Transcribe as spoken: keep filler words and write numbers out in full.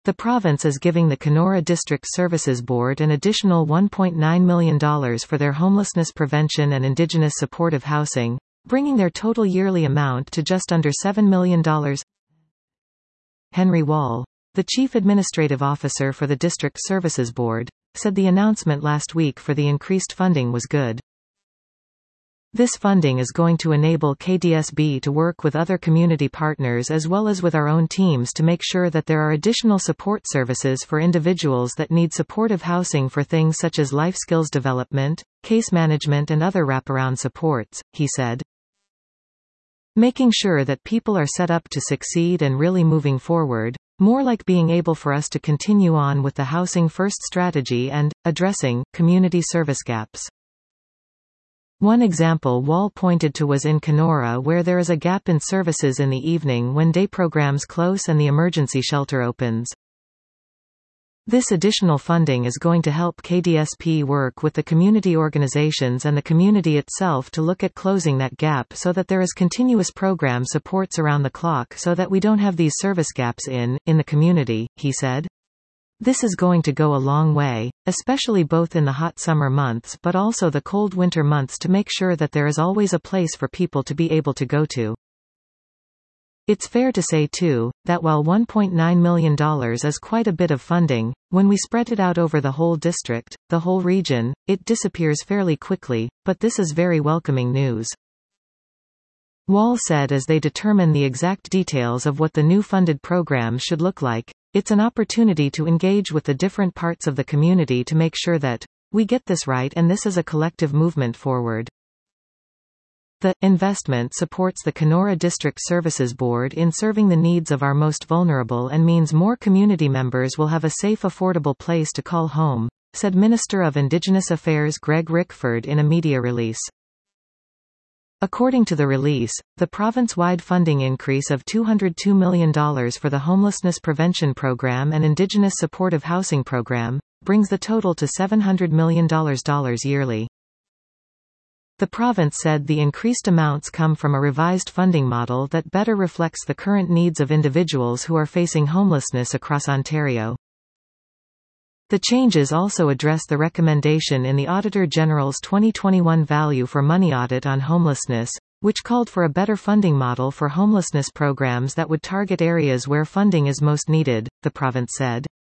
The province is giving the Kenora District Services Board an additional one point nine million dollars for their homelessness prevention and Indigenous supportive housing, bringing their total yearly amount to just under seven million dollars. Henry Wall, the Chief Administrative Officer for the District Services Board, said the announcement last week for the increased funding was good. This funding is going to enable K D S B to work with other community partners as well as with our own teams to make sure that there are additional support services for individuals that need supportive housing for things such as life skills development, case management and other wraparound supports, he said. Making sure that people are set up to succeed and really moving forward, more like being able for us to continue on with the Housing First strategy and addressing community service gaps. One example Wall pointed to was in Kenora, where there is a gap in services in the evening when day programs close and the emergency shelter opens. This additional funding is going to help K D S P work with the community organizations and the community itself to look at closing that gap so that there is continuous program supports around the clock so that we don't have these service gaps in, in the community, he said. This is going to go a long way, especially both in the hot summer months but also the cold winter months to make sure that there is always a place for people to be able to go to. It's fair to say too, that while one point nine million dollars is quite a bit of funding, when we spread it out over the whole district, the whole region, it disappears fairly quickly, but this is very welcoming news. Wall said as they determine the exact details of what the new funded program should look like, it's an opportunity to engage with the different parts of the community to make sure that we get this right and this is a collective movement forward. The investment supports the Kenora District Services Board in serving the needs of our most vulnerable and means more community members will have a safe, affordable place to call home, said Minister of Indigenous Affairs Greg Rickford in a media release. According to the release, the province-wide funding increase of two hundred two million dollars for the Homelessness Prevention Program and Indigenous Supportive Housing Program brings the total to seven hundred million dollars yearly. The province said the increased amounts come from a revised funding model that better reflects the current needs of individuals who are facing homelessness across Ontario. The changes also address the recommendation in the Auditor General's twenty twenty-one Value for Money audit on homelessness, which called for a better funding model for homelessness programs that would target areas where funding is most needed, the province said.